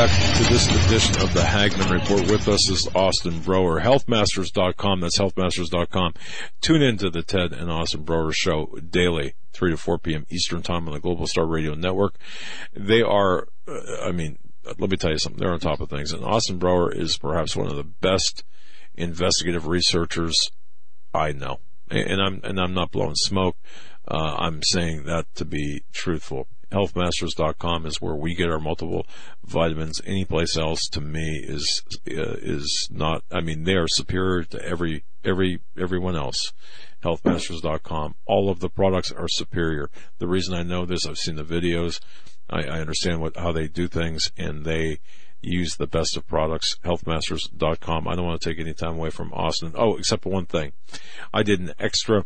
back to this edition of the Hagman Report. With us is Austin Broer, healthmasters.com. That's healthmasters.com. Tune into the Ted and Austin Broer show daily, 3 to 4 p.m. Eastern Time on the Global Star Radio Network. They are, let me tell you something. They're on top of things. And Austin Broer is perhaps one of the best investigative researchers I know. And I'm not blowing smoke. I'm saying that to be truthful. Healthmasters.com is where we get our multiple vitamins. Any place else, to me, is not. I mean, they are superior to everyone else. Healthmasters.com. All of the products are superior. The reason I know this, I've seen the videos. I understand how they do things, and they use the best of products. Healthmasters.com. I don't want to take any time away from Austin. Oh, except for one thing. I did an extra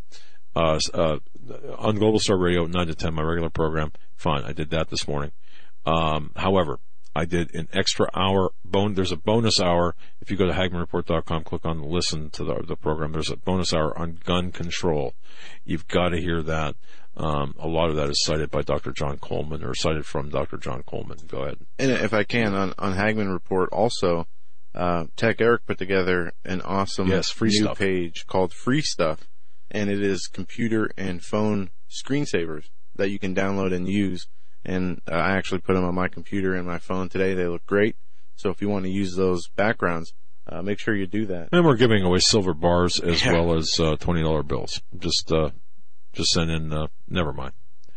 on Global Star Radio, 9 to 10, my regular program. Fine, I did that this morning. However, I did an extra hour. There's a bonus hour. If you go to HagmanReport.com, click on listen to the program. There's a bonus hour on gun control. You've got to hear that. A lot of that is cited by Dr. John Coleman, or cited from Dr. John Coleman. Go ahead. And if I can, on Hagman Report also, Tech Eric put together an awesome free new stuff page called Free Stuff, and it is computer and phone screensavers that you can download and use. And I actually put them on my computer and my phone today. They look great. So if you want to use those backgrounds, make sure you do that. And we're giving away silver bars as well as $20 bills. Just send in. Never mind.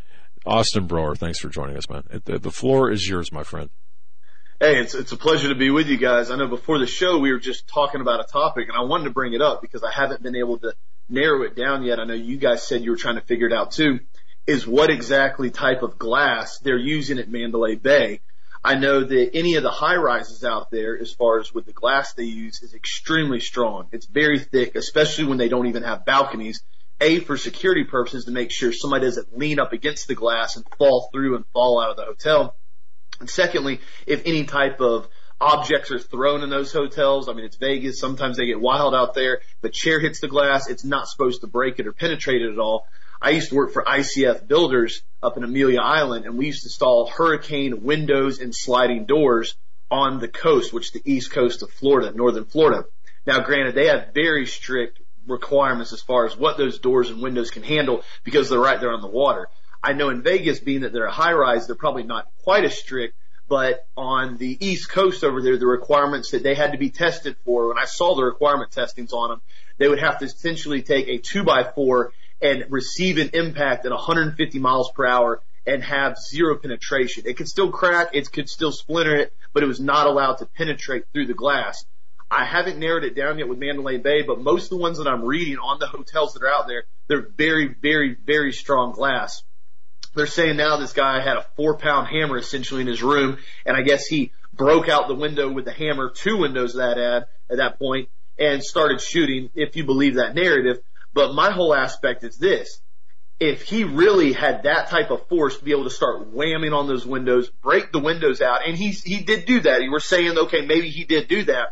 Austin Broer, thanks for joining us, man. The floor is yours, my friend. Hey, it's a pleasure to be with you guys. I know before the show we were just talking about a topic, and I wanted to bring it up because I haven't been able to narrow it down yet. I know you guys said you were trying to figure it out too, is what exactly type of glass they're using at Mandalay Bay. I know that any of the high-rises out there, as far as with the glass they use, is extremely strong. It's very thick, especially when they don't even have balconies. A, for security purposes, to make sure somebody doesn't lean up against the glass and fall through and fall out of the hotel. And secondly, if any type of objects are thrown in those hotels. I mean, it's Vegas. Sometimes they get wild out there. If a chair hits the glass, it's not supposed to break it or penetrate it at all. I used to work for ICF Builders up in Amelia Island, and we used to install hurricane windows and sliding doors on the coast, which is the east coast of Florida, northern Florida. Now, granted, they have very strict requirements as far as what those doors and windows can handle because they're right there on the water. I know in Vegas, being that they're a high-rise, they're probably not quite as strict. But on the East Coast over there, the requirements that they had to be tested for, when I saw the requirement testings on them, they would have to essentially take a 2x4 and receive an impact at 150 miles per hour and have zero penetration. It could still crack, it could still splinter it, but it was not allowed to penetrate through the glass. I haven't narrowed it down yet with Mandalay Bay, but most of the ones that I'm reading on the hotels that are out there, they're very, very, very strong glass. They're saying now this guy had a 4-pound hammer essentially in his room, and I guess he broke out the window with the hammer, 2 windows that had at that point, and started shooting, if you believe that narrative. But my whole aspect is this. If he really had that type of force to be able to start whamming on those windows, break the windows out, and he did do that. You were saying, okay, maybe he did do that.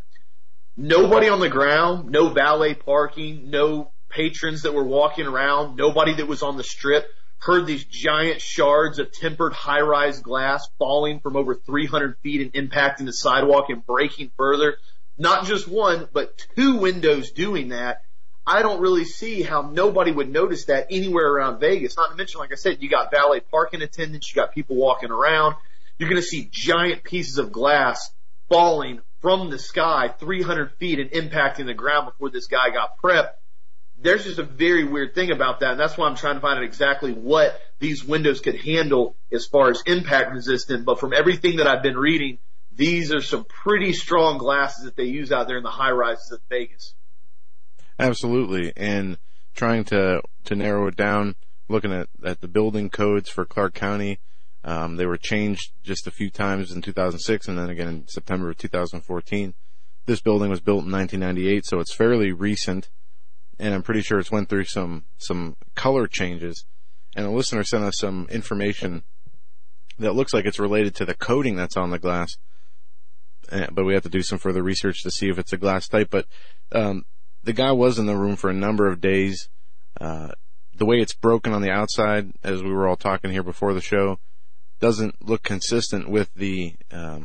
Nobody on the ground, no valet parking, no patrons that were walking around, nobody that was on the strip heard these giant shards of tempered high-rise glass falling from over 300 feet and impacting the sidewalk and breaking further. Not just one, but 2 windows doing that. I don't really see how nobody would notice that anywhere around Vegas. Not to mention, like I said, you got valet parking attendants, you got people walking around. You're going to see giant pieces of glass falling from the sky 300 feet and impacting the ground before this guy got prepped. There's just a very weird thing about that, and that's why I'm trying to find out exactly what these windows could handle as far as impact resistant. But from everything that I've been reading, these are some pretty strong glasses that they use out there in the high rises of Vegas. Absolutely, and trying to narrow it down, looking at the building codes for Clark County, they were changed just a few times in 2006 and then again in September of 2014. This building was built in 1998, so it's fairly recent. And I'm pretty sure it's went through some color changes. And a listener sent us some information that looks like it's related to the coating that's on the glass. But we have to do some further research to see if it's a glass type. But the guy was in the room for a number of days. The way it's broken on the outside, as we were all talking here before the show, doesn't look consistent with the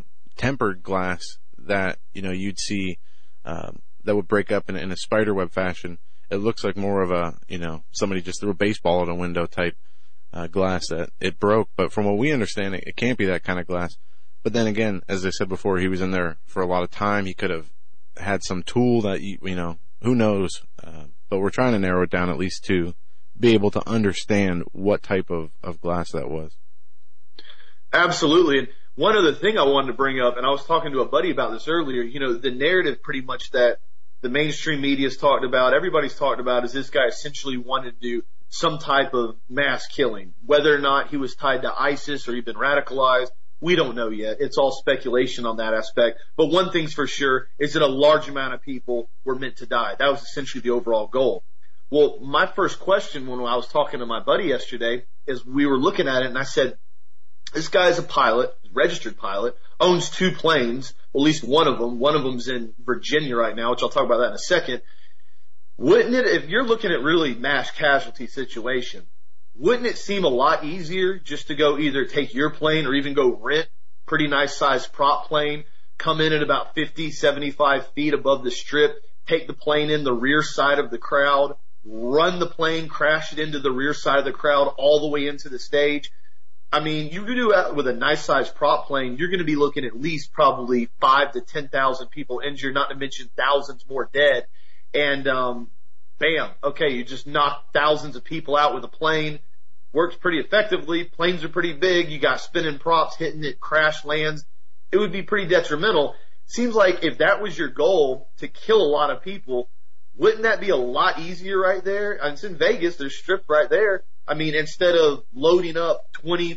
tempered glass that, you'd see, that would break up in a spider web fashion. It looks like more of a, somebody just threw a baseball at a window type, glass that it broke. But from what we understand, it can't be that kind of glass. But then again, as I said before, he was in there for a lot of time. He could have had some tool that, who knows? But we're trying to narrow it down at least to be able to understand what type of glass that was. Absolutely. And one other thing I wanted to bring up, and I was talking to a buddy about this earlier, the narrative pretty much that the mainstream media's talked about, everybody's talked about, is this guy essentially wanted to do some type of mass killing. Whether or not he was tied to ISIS or he'd been radicalized, we don't know yet. It's all speculation on that aspect. But one thing's for sure is that a large amount of people were meant to die. That was essentially the overall goal. Well, my first question when I was talking to my buddy yesterday is we were looking at it and I said, this guy's a pilot, registered pilot, owns 2 planes, at least one of them. One of them's in Virginia right now, which I'll talk about that in a second. Wouldn't it, if you're looking at really mass casualty situation, wouldn't it seem a lot easier just to go either take your plane or even go rent a pretty nice sized prop plane, come in at about 50, 75 feet above the strip, take the plane in the rear side of the crowd, run the plane, crash it into the rear side of the crowd all the way into the stage? I mean, you could do that with a nice sized prop plane. You're going to be looking at least probably 5,000 to 10,000 people injured, not to mention thousands more dead. And, bam. Okay. You just knocked thousands of people out with a plane. Works pretty effectively. Planes are pretty big. You got spinning props hitting it, crash lands. It would be pretty detrimental. Seems like if that was your goal, to kill a lot of people, wouldn't that be a lot easier right there? And it's in Vegas. There's strip right there. I mean, instead of loading up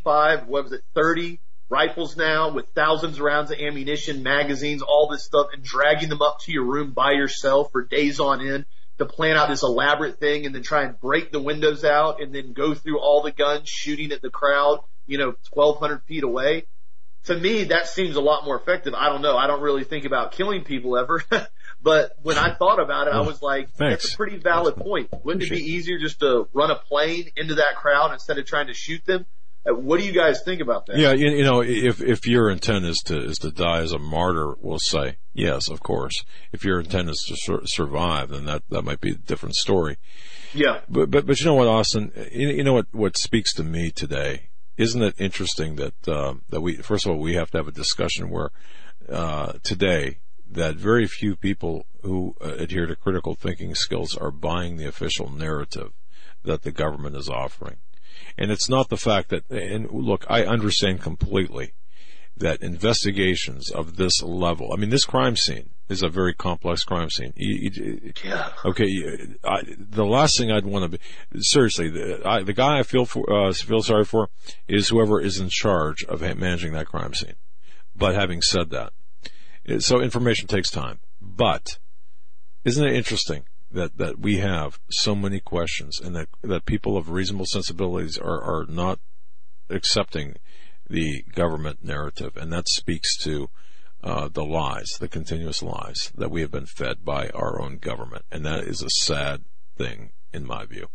30 rifles now with thousands of rounds of ammunition, magazines, all this stuff, and dragging them up to your room by yourself for days on end to plan out this elaborate thing and then try and break the windows out and then go through all the guns shooting at the crowd, 1,200 feet away. To me, that seems a lot more effective. I don't know. I don't really think about killing people ever. But when I thought about it, I was like, That's a pretty valid point. Wouldn't it be easier just to run a plane into that crowd instead of trying to shoot them? What do you guys think about that? Yeah, if your intent is to die as a martyr, we'll say, yes, of course. If your intent is to survive, then that might be a different story. Yeah. But you know what, Austin? You know what speaks to me today? Isn't it interesting that we, first of all, we have to have a discussion where today that very few people who adhere to critical thinking skills are buying the official narrative that the government is offering. And it's not the fact that, and look, I understand completely that investigations of this level, I mean, this crime scene is a very complex crime scene. Okay, the last thing I'd want to be, seriously, the guy I feel sorry for is whoever is in charge of managing that crime scene. But having said that, so information takes time. But isn't it interesting that we have so many questions and that people of reasonable sensibilities are not accepting the government narrative, and that speaks to the lies, the continuous lies that we have been fed by our own government, and that is a sad thing in my view.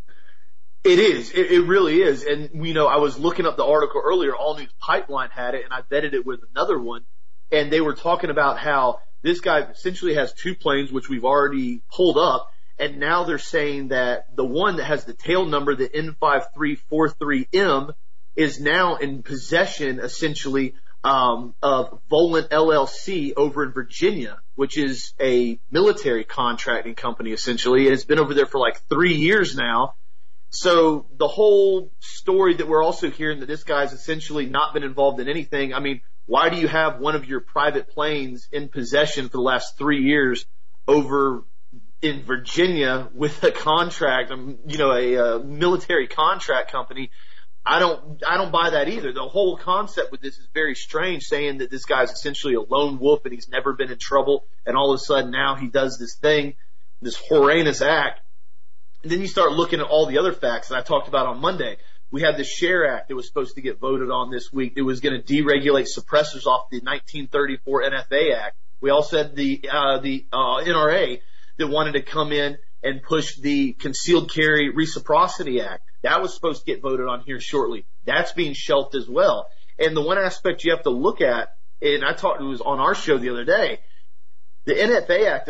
It is. It really is. And I was looking up the article earlier. All News Pipeline had it, and I vetted it with another one, and they were talking about how this guy essentially has 2 planes, which we've already pulled up, and now they're saying that the one that has the tail number, the N5343M, is now in possession, essentially, of Volant LLC over in Virginia, which is a military contracting company, essentially, and it's been over there for like 3 years now. So the whole story that we're also hearing that this guy's essentially not been involved in anything. I mean, why do you have one of your private planes in possession for the last 3 years over in Virginia with a contract, a military contract company? I don't buy that either. The whole concept with this is very strange, saying that this guy's essentially a lone wolf and he's never been in trouble, and all of a sudden now he does this thing, this horrendous act. And then you start looking at all the other facts that I talked about on Monday. We had the SHARE Act that was supposed to get voted on this week. It was going to deregulate suppressors off the 1934 NFA Act. We also had the NRA that wanted to come in and push the Concealed Carry Reciprocity Act. That was supposed to get voted on here shortly. That's being shelved as well. And the one aspect you have to look at and I talked, it was on our show the other day, the NFA Act of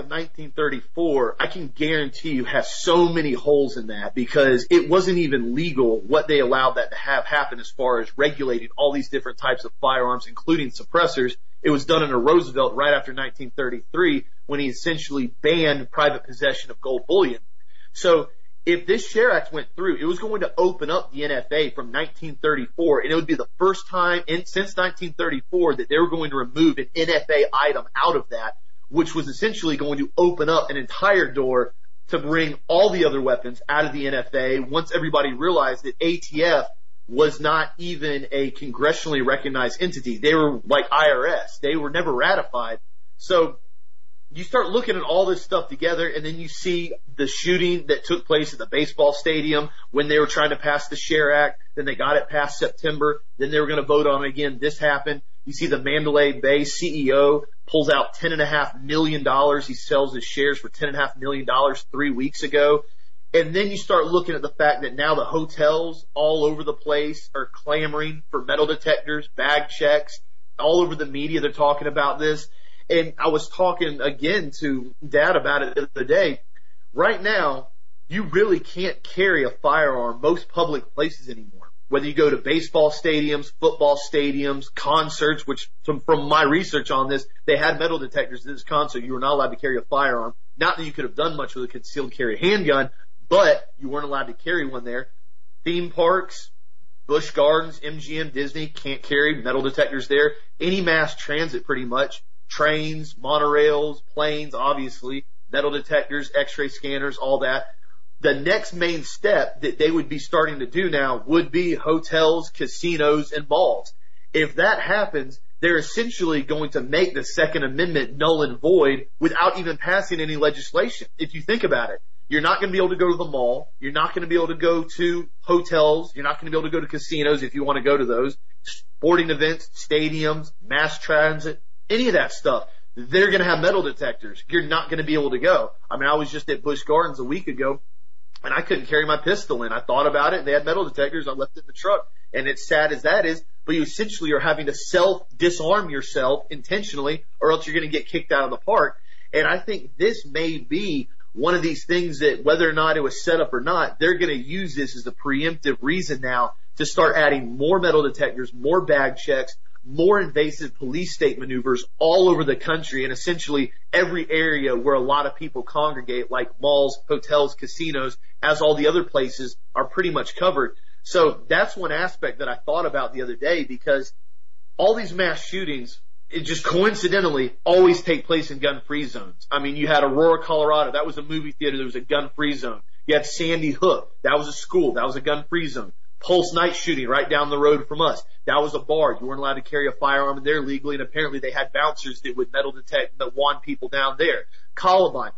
1934, I can guarantee you has so many holes in that because it wasn't even legal what they allowed that to have happen as far as regulating all these different types of firearms, including suppressors. It was done under Roosevelt right after 1933 when he essentially banned private possession of gold bullion. So if this SHARE Act went through, it was going to open up the NFA from 1934, and it would be the first time since 1934 that they were going to remove an NFA item out of that, which was essentially going to open up an entire door to bring all the other weapons out of the NFA once everybody realized that ATF was not even a congressionally recognized entity. They were like IRS. They were never ratified. So you start looking at all this stuff together, and then you see the shooting that took place at the baseball stadium when they were trying to pass the SHARE Act. Then they got it past September. Then they were going to vote on it again. This happened. You see the Mandalay Bay CEO pulls out $10.5 million. He sells his shares for $10.5 million 3 weeks ago. And then you start looking at the fact that now the hotels all over the place are clamoring for metal detectors, bag checks. All over the media they're talking about this. And I was talking again to Dad about it the other day. Right now, you really can't carry a firearm most public places anymore. Whether you go to baseball stadiums, football stadiums, concerts, which from my research on this, they had metal detectors at this concert. You were not allowed to carry a firearm. Not that you could have done much with a concealed carry handgun, but you weren't allowed to carry one there. Theme parks, Busch Gardens, MGM, Disney can't carry metal detectors there. Any mass transit pretty much. Trains, monorails, planes, obviously, metal detectors, x-ray scanners, all that. The next main step that they would be starting to do now would be hotels, casinos, and malls. If that happens, they're essentially going to make the Second Amendment null and void without even passing any legislation. If you think about it, you're not going to be able to go to the mall. You're not going to be able to go to hotels. You're not going to be able to go to casinos if you want to go to those. Sporting events, stadiums, mass transit, any of that stuff. They're going to have metal detectors. You're not going to be able to go. I mean, I was just at Busch Gardens a week ago, and I couldn't carry my pistol in. I thought about it. They had metal detectors. I left it in the truck. And it's sad as that is, but you essentially are having to self-disarm yourself intentionally, or else you're going to get kicked out of the park. And I think this may be one of these things that, whether or not it was set up or not, they're going to use this as a preemptive reason now to start adding more metal detectors, more bag checks, more invasive police state maneuvers all over the country, and essentially every area where a lot of people congregate, like malls, hotels, casinos, as all the other places are pretty much covered. So that's one aspect that I thought about the other day, because all these mass shootings, it just coincidentally always take place in gun-free zones. I mean, you had Aurora, Colorado. That was a movie theater. There was a gun-free zone. You had Sandy Hook. That was a school. That was a gun-free zone. Pulse night shooting right down the road from us. That was a bar. You weren't allowed to carry a firearm in there legally, and apparently they had bouncers that would metal detect that wand people down there. Columbine.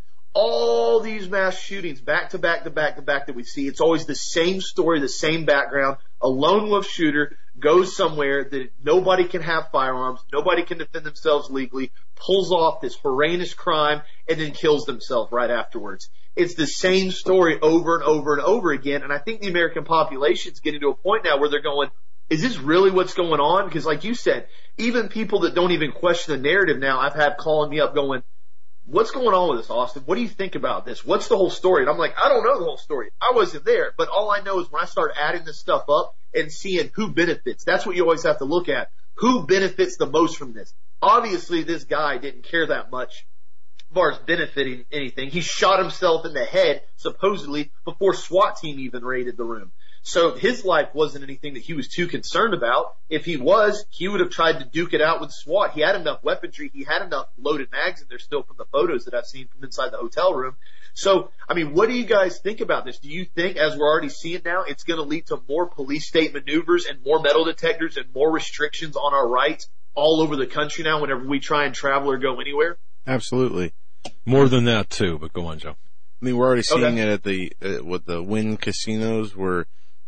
All these mass shootings back to back to back to back that we see, it's always the same story, the same background. A lone wolf shooter goes somewhere that nobody can have firearms, nobody can defend themselves legally, pulls off this horrendous crime, and then kills themselves right afterwards. It's the same story over and over and over again, and I think the American population is getting to a point now where they're going, is this really what's going on? Because like you said, even people that don't even question the narrative now, I've had calling me up going, what's going on with this, Austin? What do you think about this? What's the whole story? And I'm like, I don't know the whole story. I wasn't there. But all I know is when I start adding this stuff up and seeing who benefits, that's what you always have to look at. Who benefits the most from this? Obviously, this guy didn't care that much as far as benefiting anything. He shot himself in the head, supposedly, before SWAT team even raided the room. So his life wasn't anything that he was too concerned about. If he was, he would have tried to duke it out with SWAT. He had enough weaponry. He had enough loaded mags in there still from the photos that I've seen from inside the hotel room. So, I mean, what do you guys think about this? Do you think, as we're already seeing now, it's going to lead to more police state maneuvers and more metal detectors and more restrictions on our rights all over the country now whenever we try and travel or go anywhere? Absolutely. More than that, too, but go on, Joe. I mean, we're already seeing it at the with the Wynn casinos where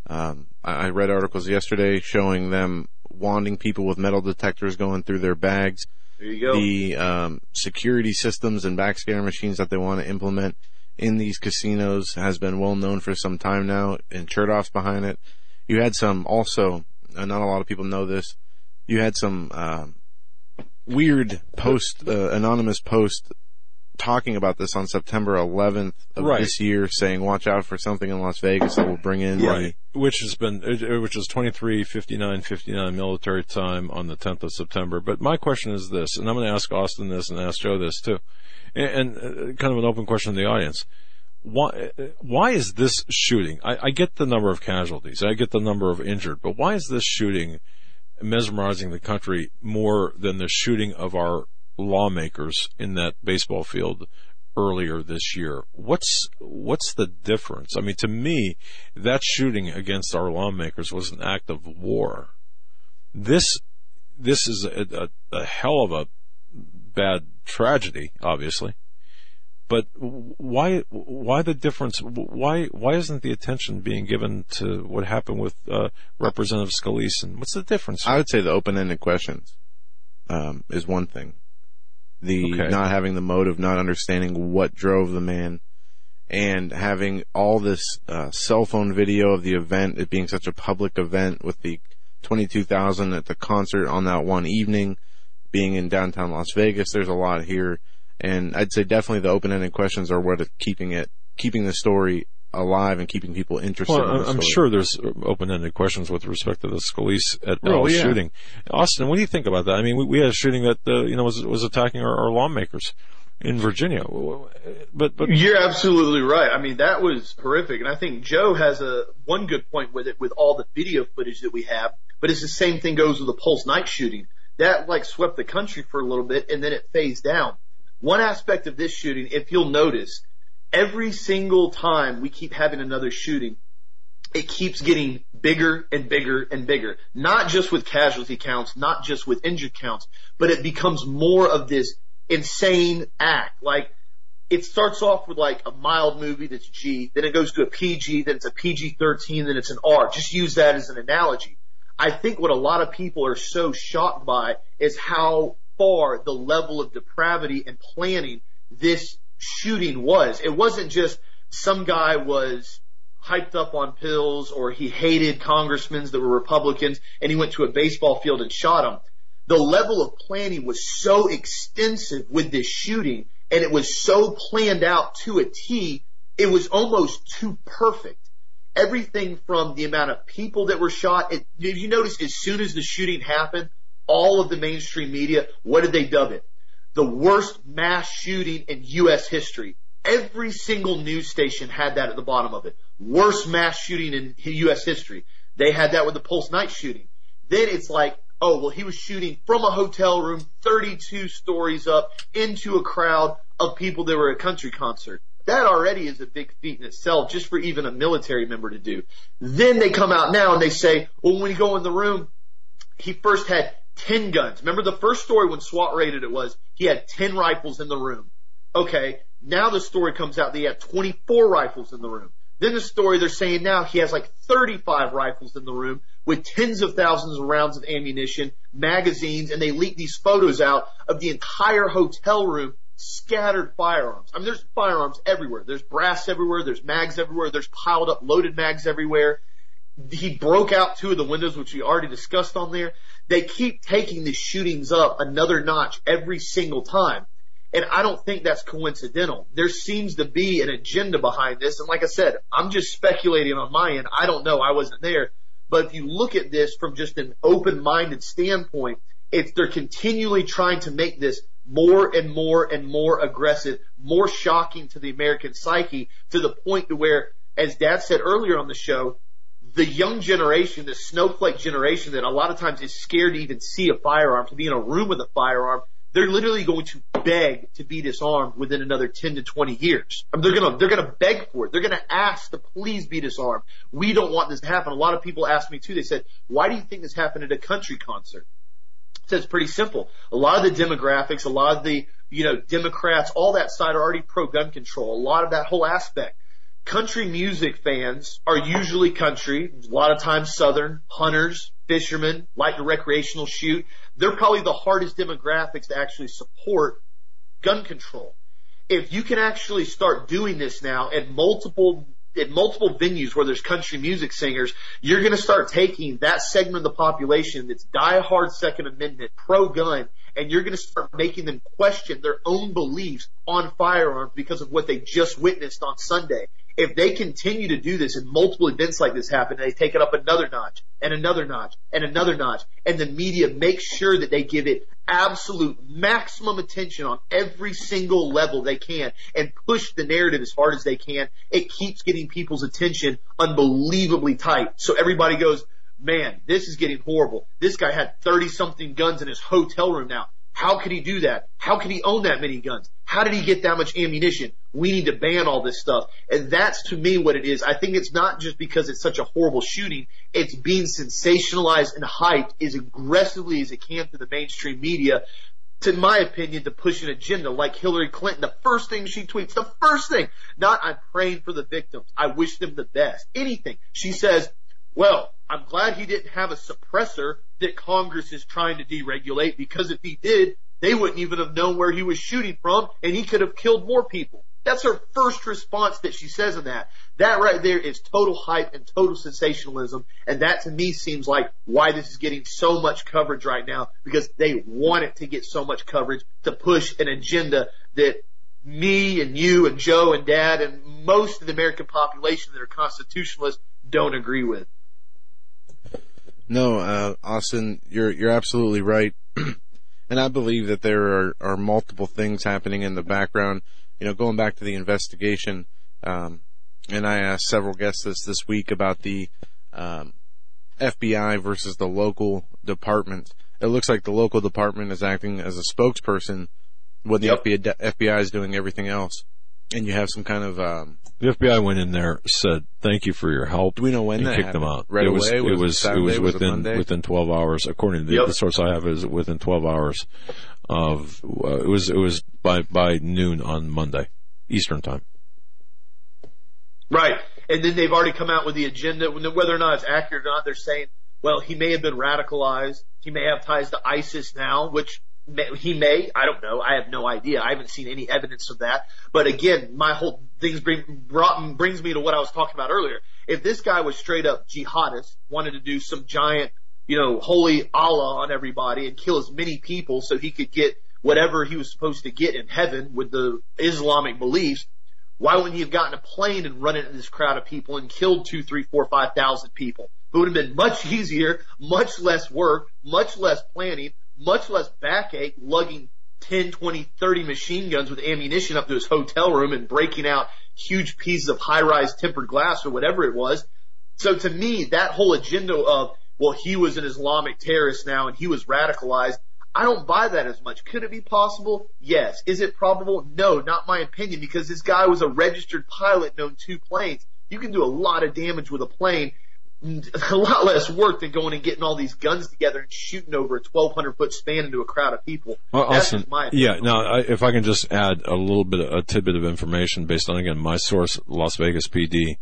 I read articles yesterday showing them wanding people with metal detectors going through their bags. There you go. The security systems and backscanner machines that they want to implement in these casinos has been well known for some time now, and Chertoff's behind it. You had some also, not a lot of people know this, you had some weird post, anonymous post talking about this on September 11th of this year, saying watch out for something in Las Vegas that will bring in which is 23:59 military time on the 10th of September. But my question is this, and I'm going to ask Austin this and ask Joe this too, and kind of an open question to the audience. Why is this shooting? I get the number of casualties, I get the number of injured, but why is this shooting mesmerizing the country more than the shooting of our lawmakers in that baseball field earlier this year? What's the difference? I mean, to me, that shooting against our lawmakers was an act of war. This is a hell of a bad tragedy, obviously. But why the difference? Why isn't the attention being given to what happened with Representative Scalise? And what's the difference? I would say the open-ended questions is one thing. Not having the motive, not understanding what drove the man, and having all this cell phone video of the event, it being such a public event with the 22,000 at the concert on that one evening, being in downtown Las Vegas. There's a lot here. And I'd say definitely the open-ended questions are what is keeping the story alive and keeping people interested in the story. I'm sure there's open-ended questions with respect to the Scalise et al. Shooting. Austin, what do you think about that? I mean, we had a shooting that was attacking our lawmakers in Virginia. But you're absolutely right. I mean, that was horrific, and I think Joe has one good point with it, with all the video footage that we have. But it's the same thing goes with the Pulse Night shooting. That swept the country for a little bit, and then it phased down. One aspect of this shooting, if you'll notice, every single time we keep having another shooting, it keeps getting bigger and bigger and bigger. Not just with casualty counts, not just with injured counts, but it becomes more of this insane act. It starts off with a mild movie that's G, then it goes to a PG, then it's a PG-13, then it's an R. Just use that as an analogy. I think what a lot of people are so shocked by is how far the level of depravity and planning this shooting was. It wasn't just some guy was hyped up on pills or he hated congressmen that were Republicans and he went to a baseball field and shot them. The level of planning was so extensive with this shooting, and it was so planned out to a T, it was almost too perfect. Everything from the amount of people that were shot. Did you notice as soon as the shooting happened, all of the mainstream media, what did they dub it? The worst mass shooting in U.S. history. Every single news station had that at the bottom of it. Worst mass shooting in U.S. history. They had that with the Pulse Night shooting. Then it's he was shooting from a hotel room 32 stories up into a crowd of people that were at a country concert. That already is a big feat in itself, just for even a military member to do. Then they come out now and they say, well, when you go in the room, he first had 10 guns. Remember the first story when SWAT raided it was he had 10 rifles in the room. Okay, now the story comes out that he had 24 rifles in the room. Then the story they're saying now he has 35 rifles in the room with tens of thousands of rounds of ammunition, magazines, and they leak these photos out of the entire hotel room, scattered firearms. I mean, there's firearms everywhere. There's brass everywhere. There's mags everywhere. There's piled up loaded mags everywhere. He broke out 2 of the windows, which we already discussed on there. They keep taking the shootings up another notch every single time. And I don't think that's coincidental. There seems to be an agenda behind this. And like I said, I'm just speculating on my end. I don't know. I wasn't there. But if you look at this from just an open-minded standpoint, they're continually trying to make this more and more and more aggressive, more shocking to the American psyche, to the point to where, as Dad said earlier on the show, the young generation, the snowflake generation that a lot of times is scared to even see a firearm, to be in a room with a firearm, they're literally going to beg to be disarmed within another 10 to 20 years. I mean, they're gonna beg for it. They're gonna ask to please be disarmed. We don't want this to happen. A lot of people asked me too. They said, why do you think this happened at a country concert? I said, it's pretty simple. A lot of the demographics, a lot of the, Democrats, all that side are already pro-gun control. A lot of that whole aspect. Country music fans are usually country, a lot of times Southern, hunters, fishermen, like to recreational shoot. They're probably the hardest demographics to actually support gun control. If you can actually start doing this now at multiple venues where there's country music singers, you're going to start taking that segment of the population that's diehard Second Amendment, pro-gun, and you're going to start making them question their own beliefs on firearms because of what they just witnessed on Sunday. If they continue to do this and multiple events like this happen, and they take it up another notch and another notch and another notch, and the media makes sure that they give it absolute maximum attention on every single level they can and push the narrative as hard as they can, it keeps getting people's attention unbelievably tight. So everybody goes, man, this is getting horrible. This guy had 30-something guns in his hotel room now. How could he do that? How could he own that many guns? How did he get that much ammunition? We need to ban all this stuff. And that's, to me, what it is. I think it's not just because it's such a horrible shooting. It's being sensationalized and hyped as aggressively as it can through the mainstream media, to my opinion, to push an agenda like Hillary Clinton. The first thing she tweets, the first thing, not I'm praying for the victims. I wish them the best. Anything. She says, well, I'm glad he didn't have a suppressor that Congress is trying to deregulate, because if he did, they wouldn't even have known where he was shooting from, and he could have killed more people. That's her first response that she says in that. That right there is total hype and total sensationalism, and that to me seems like why this is getting so much coverage right now, because they want it to get so much coverage to push an agenda that me and you and Joe and Dad and most of the American population that are constitutionalists don't agree with. No, Austin, you're absolutely right. And I believe that there are multiple things happening in the background. You know, going back to the investigation, and I asked several guests this week about the FBI versus the local department. It looks like the local department is acting as a spokesperson when the FBI is doing everything else. And you have some kind of the FBI went in there, said thank you for your help. Do we know when and that kicked happened? them out? Right it was, away? It was within 12 hours, according to the source I have. Is within 12 hours of it was by noon on Monday Eastern time. Right, and then they've already come out with the agenda. Whether or not it's accurate or not, they're saying, well, he may have been radicalized. He may have ties to ISIS now, which. He may, I don't know, I have no idea. I haven't seen any evidence of that. But again, my whole thing brings me to what I was talking about earlier. If this guy was straight up jihadist, wanted to do some giant, holy Allah on everybody and kill as many people so he could get whatever he was supposed to get in heaven with the Islamic beliefs, why wouldn't he have gotten a plane and run into this crowd of people and killed 2, 3, 4, 5,000 people? It would have been much easier, much less work, much less planning, much less backache, lugging 10, 20, 30 machine guns with ammunition up to his hotel room and breaking out huge pieces of high-rise tempered glass or whatever it was. So to me, that whole agenda of, well, he was an Islamic terrorist now and he was radicalized, I don't buy that as much. Could it be possible? Yes. Is it probable? No, not my opinion, because this guy was a registered pilot and owned 2 planes. You can do a lot of damage with a plane. A lot less work than going and getting all these guns together and shooting over a 1,200-foot span into a crowd of people. Well, That's Austin, my opinion. yeah. Now, if I can just add a tidbit of information based on, again, my source, Las Vegas PD,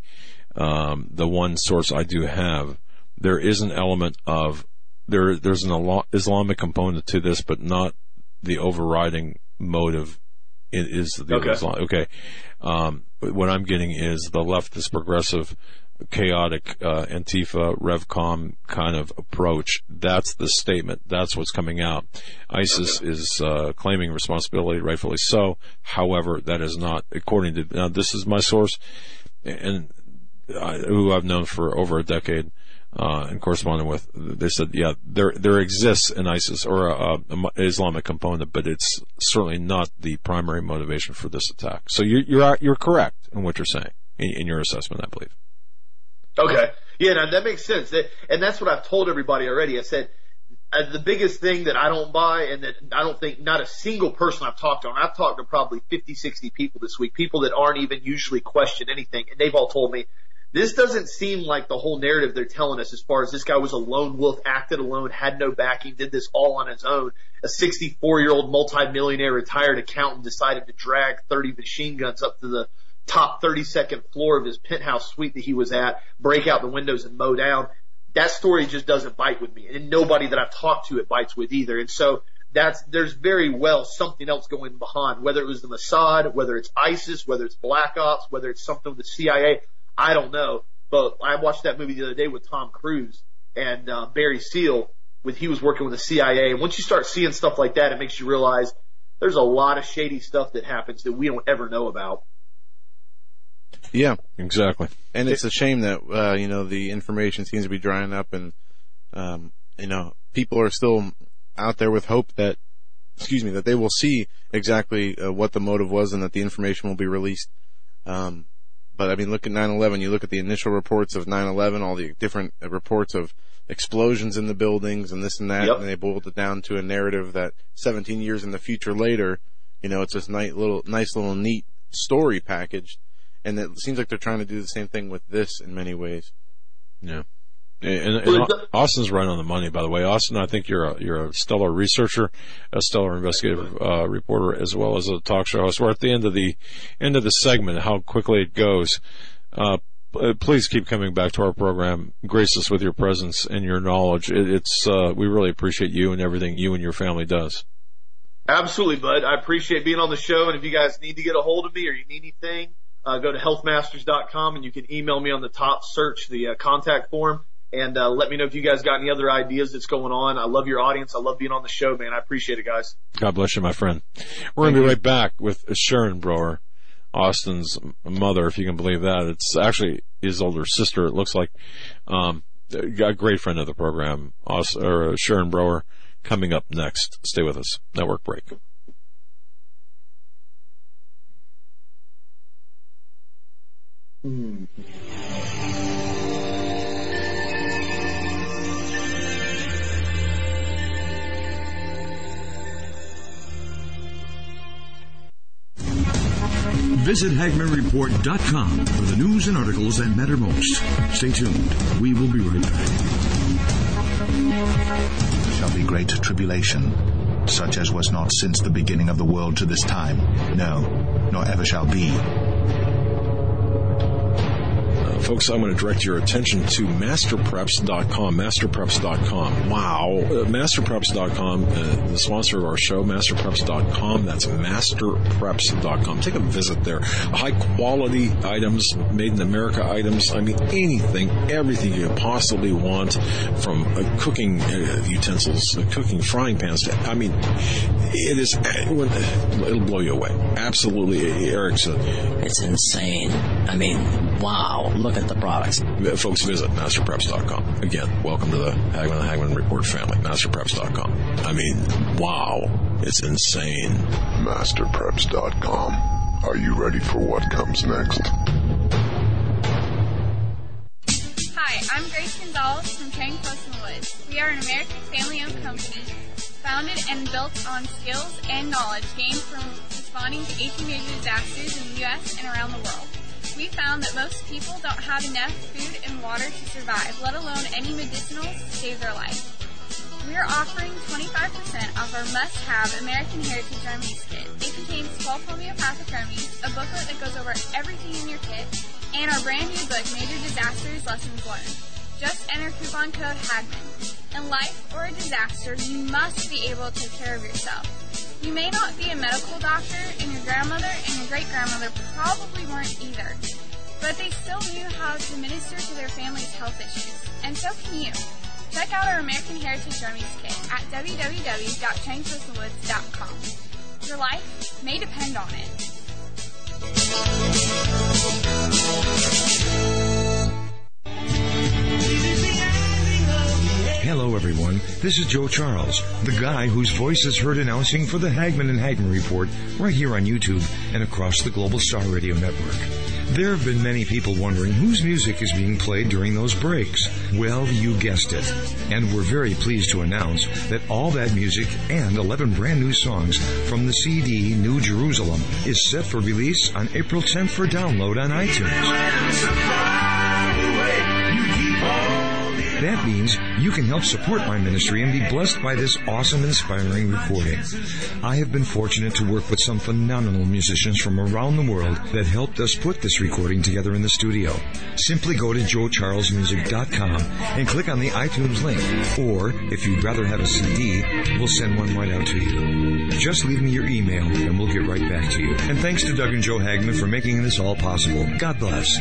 the one source I do have, there is an element of there's an Islamic component to this, but not the overriding motive. It is the Islam. Okay. What I'm getting is the leftist progressive chaotic Antifa, Revcom kind of approach. That's the statement. That's what's coming out. ISIS is claiming responsibility, rightfully so. However, that is not, according to, now this is my source, and who I've known for over a decade and corresponding with. They said, yeah, there exists an ISIS or a Islamic component, but it's certainly not the primary motivation for this attack. So you're correct in what you're saying in your assessment, I believe. Okay. Yeah, now that makes sense. And that's what I've told everybody already. I said, the biggest thing that I don't buy and that I don't think not a single person I've talked to, and I've talked to probably 50, 60 people this week, people that aren't even usually question anything, and they've all told me, this doesn't seem like the whole narrative they're telling us as far as this guy was a lone wolf, acted alone, had no backing, did this all on his own. A 64-year-old multimillionaire retired accountant decided to drag 30 machine guns up to the top 32nd floor of his penthouse suite that he was at, break out the windows and mow down. That story just doesn't bite with me, and nobody that I've talked to it bites with either. And so there's very well something else going behind, whether it was the Mossad, whether it's ISIS, whether it's Black Ops, whether it's something with the CIA, I don't know. But I watched that movie the other day with Tom Cruise and Barry Seal, he was working with the CIA. And once you start seeing stuff like that, it makes you realize there's a lot of shady stuff that happens that we don't ever know about. Yeah, exactly. And it's a shame that, the information seems to be drying up, and, people are still out there with hope that they will see exactly what the motive was and that the information will be released. But I mean, look at 9/11. You look at the initial reports of 9/11, all the different reports of explosions in the buildings and this and that, and they boiled it down to a narrative that 17 years in the future later, it's this nice little neat story package. And it seems like they're trying to do the same thing with this in many ways. Yeah. And Austin's right on the money, by the way. Austin, I think you're a stellar researcher, a stellar investigative reporter, as well as a talk show host. We're at the end of the segment, how quickly it goes. Please keep coming back to our program. Grace us with your presence and your knowledge. We really appreciate you and everything you and your family does. Absolutely, bud. I appreciate being on the show. And if you guys need to get a hold of me or you need anything, go to healthmasters.com and you can email me on the top, search the contact form, and let me know if you guys got any other ideas that's going on. I love your audience. I love being on the show, man. I appreciate it, guys. God bless you, my friend. We're going to be right back with Sharon Brower, Austin's mother, if you can believe that. It's actually his older sister, it looks like. A great friend of the program, Sharon Brower, coming up next. Stay with us. Network break. Visit HagmannReport.com for the news and articles that matter most. Stay tuned. We will be right back. There shall be great tribulation, such as was not since the beginning of the world to this time, no, nor ever shall be. Folks, I'm going to direct your attention to masterpreps.com. Masterpreps.com. Wow. Masterpreps.com, the sponsor of our show, masterpreps.com. That's masterpreps.com. Take a visit there. High quality items, made in America items. I mean, anything, everything you could possibly want, from cooking utensils, cooking frying pans. It'll blow you away. Absolutely. Eric said, it's insane. I mean, wow. Look at the products. Folks, visit masterpreps.com. Again, welcome to the Hagmann Report family. Masterpreps.com. I mean, wow. It's insane. Masterpreps.com. Are you ready for what comes next? Hi, I'm Grace Gonzalez from Trading Post in the Woods. We are an American family-owned company founded and built on skills and knowledge gained from responding to 18 major disasters in the U.S. and around the world. We found that most people don't have enough food and water to survive, let alone any medicinals to save their life. We are offering 25% off our must-have American Heritage Remedies kit. It contains 12 homeopathic remedies, a booklet that goes over everything in your kit, and our brand new book, Major Disasters Lessons Learned. Just enter coupon code HAGMANN. In life or a disaster, you must be able to take care of yourself. You may not be a medical doctor, and your grandmother and your great-grandmother probably weren't either, but they still knew how to minister to their family's health issues, and so can you. Check out our American Heritage Remedies kit at www.trainforthewoods.com. Your life may depend on it. Hello, everyone. This is Joe Charles, the guy whose voice is heard announcing for the Hagmann and Hagmann Report right here on YouTube and across the Global Star Radio Network. There have been many people wondering whose music is being played during those breaks. Well, you guessed it. And we're very pleased to announce that all that music and 11 brand new songs from the CD New Jerusalem is set for release on April 10th for download on iTunes. That means you can help support my ministry and be blessed by this awesome, inspiring recording. I have been fortunate to work with some phenomenal musicians from around the world that helped us put this recording together in the studio. Simply go to joecharlesmusic.com and click on the iTunes link. Or, if you'd rather have a CD, we'll send one right out to you. Just leave me your email and we'll get right back to you. And thanks to Doug and Joe Hagmann for making this all possible. God bless.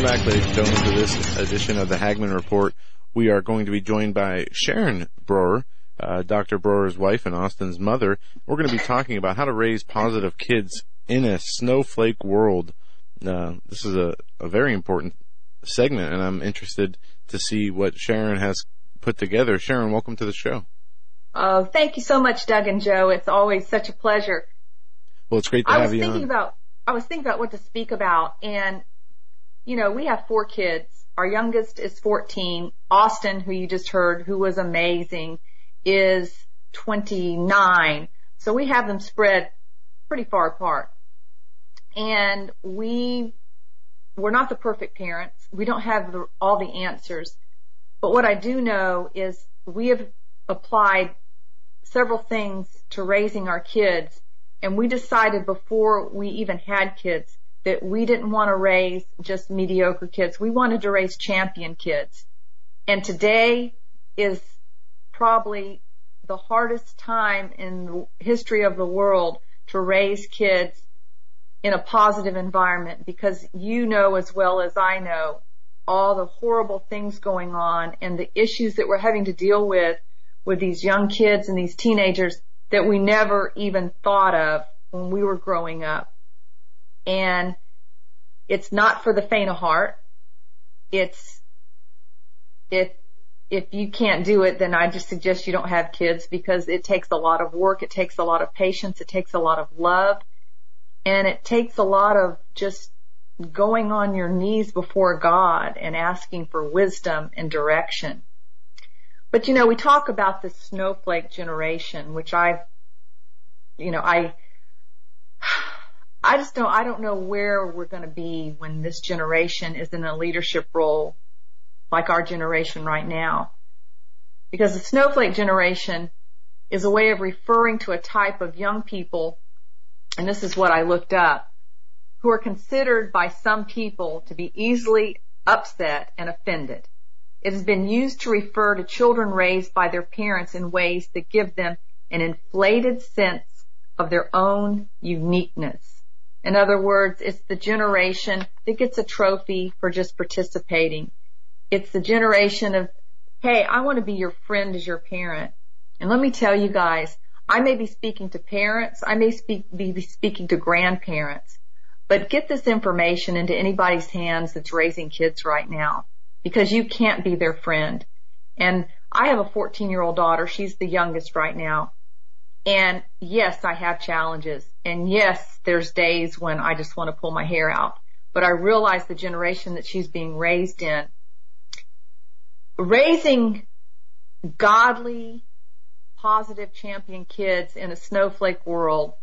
Welcome back, ladies and gentlemen, to this edition of the Hagman Report. We are going to be joined by Sharon Broer, Dr. Broer's wife and Austin's mother. We're going to be talking about how to raise positive kids in a snowflake world. This is a very important segment, and I'm interested to see what Sharon has put together. Sharon, welcome to the show. Oh, thank you so much, Doug and Joe. It's always such a pleasure. Well, it's great to have you on. I was thinking about what to speak about, and, you know, we have 4 kids. Our youngest is 14. Austin, who you just heard, who was amazing, is 29. So we have them spread pretty far apart. And we're not the perfect parents. We don't have all the answers. But what I do know is we have applied several things to raising our kids, and we decided before we even had kids that we didn't want to raise just mediocre kids. We wanted to raise champion kids. And today is probably the hardest time in the history of the world to raise kids in a positive environment, because you know as well as I know all the horrible things going on and the issues that we're having to deal with these young kids and these teenagers that we never even thought of when we were growing up. And it's not for the faint of heart. If you can't do it, then I just suggest you don't have kids, because it takes a lot of work, it takes a lot of patience, it takes a lot of love, and it takes a lot of just going on your knees before God and asking for wisdom and direction. But, you know, we talk about the snowflake generation, which I don't know where we're going to be when this generation is in a leadership role like our generation right now. Because the snowflake generation is a way of referring to a type of young people, and this is what I looked up, who are considered by some people to be easily upset and offended. It has been used to refer to children raised by their parents in ways that give them an inflated sense of their own uniqueness. In other words, it's the generation that gets a trophy for just participating. It's the generation of, hey, I want to be your friend as your parent. And let me tell you guys, I may be speaking to parents, I may be speaking to grandparents, but get this information into anybody's hands that's raising kids right now, because you can't be their friend. And I have a 14-year-old daughter. She's the youngest right now. And yes, I have challenges. And yes, there's days when I just want to pull my hair out. But I realize the generation that she's being raised in, raising godly, positive champion kids in a snowflake world,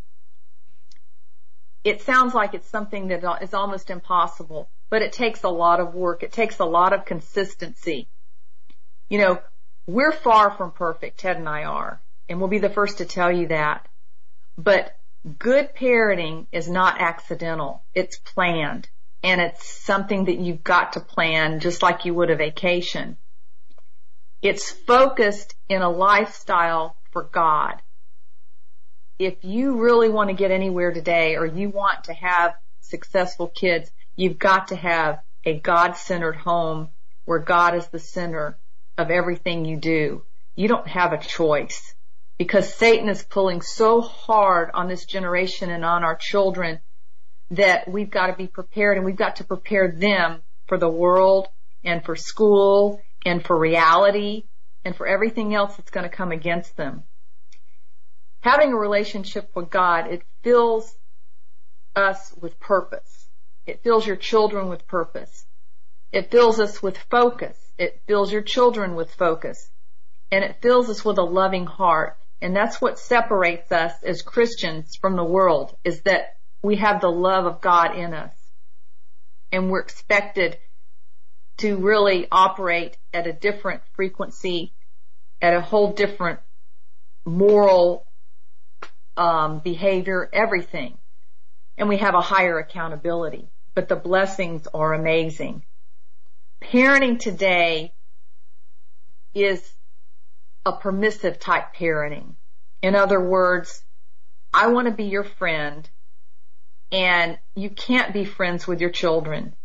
it sounds like it's something that is almost impossible, but it takes a lot of work. It takes a lot of consistency. You know, we're far from perfect, Ted and I are, and we'll be the first to tell you that. But good parenting is not accidental. It's planned, and it's something that you've got to plan just like you would a vacation. It's focused in a lifestyle for God. If you really want to get anywhere today, or you want to have successful kids, you've got to have a God-centered home where God is the center of everything you do. You don't have a choice, because Satan is pulling so hard on this generation and on our children that we've got to be prepared, and we've got to prepare them for the world and for school and for reality and for everything else that's going to come against them. Having a relationship with God, it fills us with purpose. It fills your children with purpose. It fills us with focus. It fills your children with focus. And it fills us with a loving heart. And that's what separates us as Christians from the world, is that we have the love of God in us. And we're expected to really operate at a different frequency, at a whole different moral behavior, everything. And we have a higher accountability. But the blessings are amazing. Parenting today is a permissive type parenting. In other words, I want to be your friend, and you can't be friends with your children.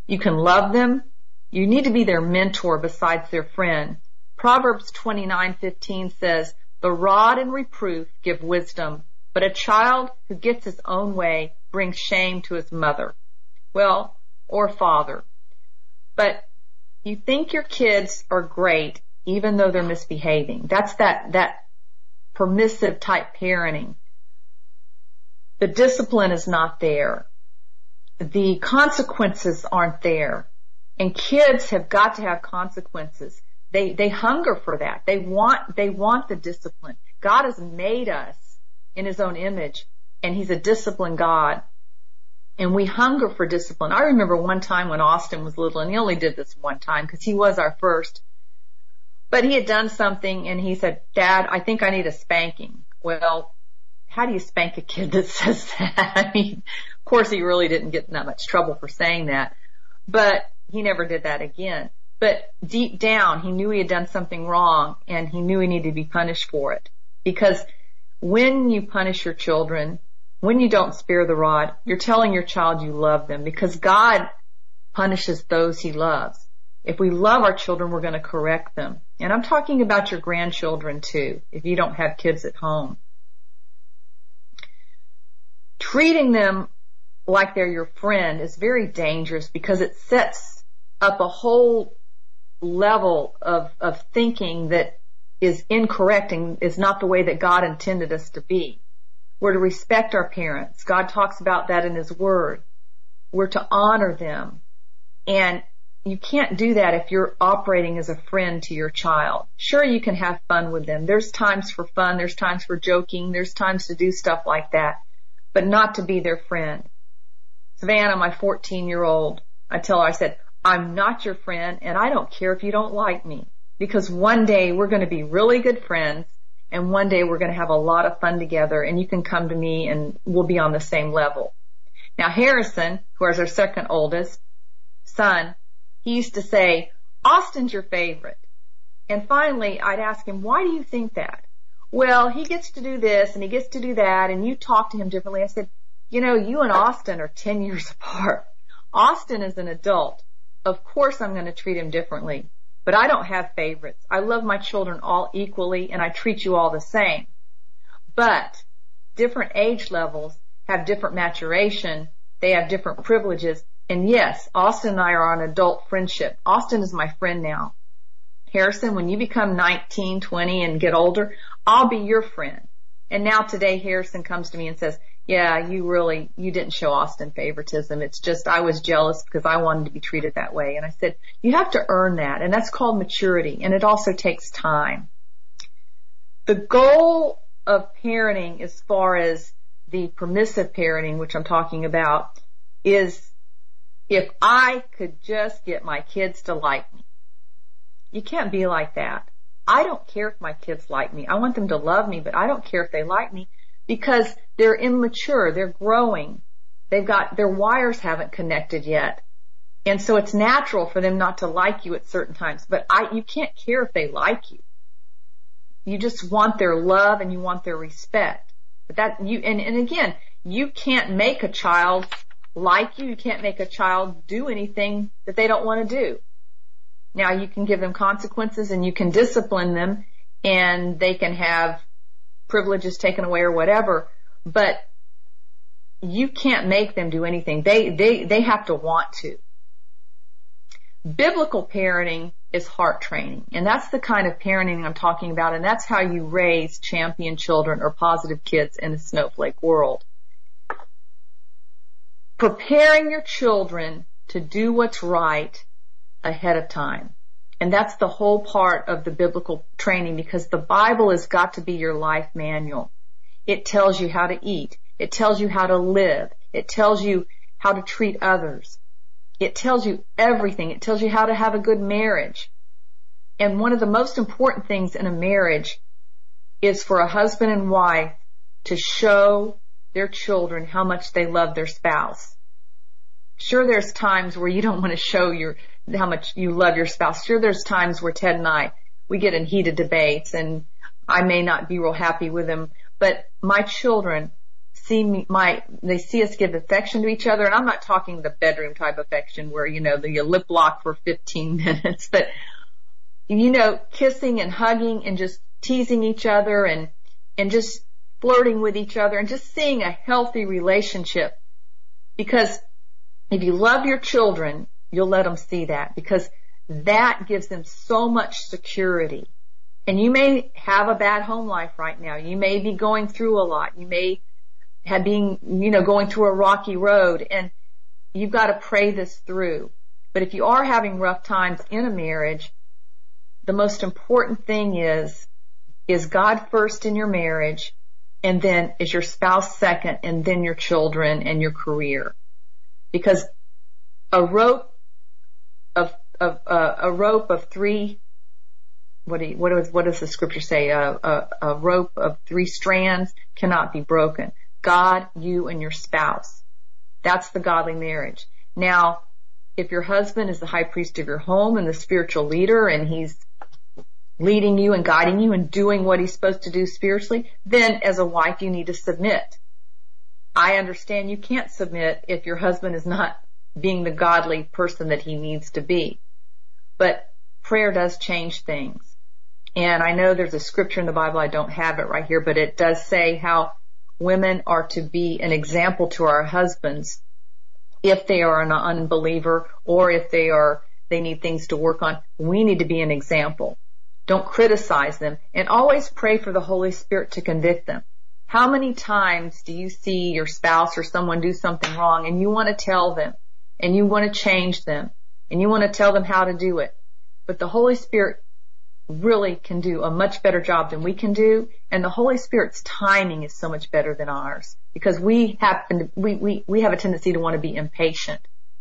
You can love them. You need to be their mentor besides their friend. Proverbs 29:15 says, "The rod and reproof give wisdom, but a child who gets his own way brings shame to his mother." Well, or father. But you think your kids are great even though they're misbehaving. That's that permissive type parenting. The discipline is not there. The consequences aren't there. And kids have got to have consequences. They hunger for that. They want the discipline. God has made us in his own image, and he's a disciplined God. And we hunger for discipline. I remember one time when Austin was little, and he only did this one time because he was our first. But he had done something, and he said, "Dad, I think I need a spanking." Well, how do you spank a kid that says that? I mean, of course, he really didn't get in that much trouble for saying that. But he never did that again. But deep down, he knew he had done something wrong, and he knew he needed to be punished for it. Because when you punish your children, when you don't spare the rod, you're telling your child you love them, because God punishes those he loves. If we love our children, we're going to correct them. And I'm talking about your grandchildren too, if you don't have kids at home. Treating them like they're your friend is very dangerous because it sets up a whole level of thinking that is incorrect and is not the way that God intended us to be. We're to respect our parents. God talks about that in his word. We're to honor them. And you can't do that if you're operating as a friend to your child. Sure, you can have fun with them. There's times for fun. There's times for joking. There's times to do stuff like that, but not to be their friend. Savannah, my 14-year-old, I tell her, I said, "I'm not your friend, and I don't care if you don't like me, because one day we're going to be really good friends, and one day we're going to have a lot of fun together, and you can come to me and we'll be on the same level." Now, Harrison, who is our second oldest son, he used to say, "Austin's your favorite." And finally, I'd ask him, "Why do you think that?" "Well, he gets to do this and he gets to do that, and you talk to him differently." I said, "You know, you and Austin are 10 years apart. Austin is an adult. Of course I'm going to treat him differently, but I don't have favorites. I love my children all equally, and I treat you all the same. But different age levels have different maturation. They have different privileges. And yes, Austin and I are on adult friendship. Austin is my friend now. Harrison, when you become 19, 20, and get older, I'll be your friend." And now today Harrison comes to me and says, "Yeah, you didn't show Austin favoritism. It's just I was jealous because I wanted to be treated that way." And I said, you have to earn that, and that's called maturity, and it also takes time. The goal of parenting, as far as the permissive parenting, which I'm talking about, is if I could just get my kids to like me. You can't be like that. I don't care if my kids like me. I want them to love me, but I don't care if they like me, because they're immature. They're growing. Their wires haven't connected yet. And so it's natural for them not to like you at certain times. But you can't care if they like you. You just want their love and you want their respect. But and again, you can't make a child like you. You can't make a child do anything that they don't want to do. Now, you can give them consequences and you can discipline them, and they can have privileges taken away or whatever, but you can't make them do anything. They have to want to. Biblical parenting is heart training, and that's the kind of parenting I'm talking about, and that's how you raise champion children or positive kids in a snowflake world. Preparing your children to do what's right ahead of time. And that's the whole part of the biblical training, because the Bible has got to be your life manual. It tells you how to eat. It tells you how to live. It tells you how to treat others. It tells you everything. It tells you how to have a good marriage. And one of the most important things in a marriage is for a husband and wife to show their children how much they love their spouse. Sure, there's times where you don't want to show how much you love your spouse. Sure, there's times where Ted and I, we get in heated debates, and I may not be real happy with him, but my children they see us give affection to each other. And I'm not talking the bedroom type affection where, you lip lock for 15 minutes, but, kissing and hugging and just teasing each other and just flirting with each other and just seeing a healthy relationship. Because if you love your children, you'll let them see that, because that gives them so much security. And you may have a bad home life right now. You may be going through a lot. You may have been, going through a rocky road, and you've got to pray this through. But if you are having rough times in a marriage, the most important thing is God first in your marriage, and then is your spouse second, and then your children and your career. Because a rope of three, what does the scripture say? A rope of 3 strands cannot be broken. God, you, and your spouse. That's the godly marriage. Now, if your husband is the high priest of your home and the spiritual leader, and he's leading you and guiding you and doing what he's supposed to do spiritually, then as a wife you need to submit. I understand you can't submit if your husband is not being the godly person that he needs to be. But prayer does change things. And I know there's a scripture in the Bible, I don't have it right here, but it does say how women are to be an example to our husbands if they are an unbeliever or if they need things to work on. We need to be an example. Don't criticize them, and always pray for the Holy Spirit to convict them. How many times do you see your spouse or someone do something wrong and you want to tell them and you want to change them and you want to tell them how to do it? But the Holy Spirit really can do a much better job than we can do, and the Holy Spirit's timing is so much better than ours, because we have a tendency to want to be impatient.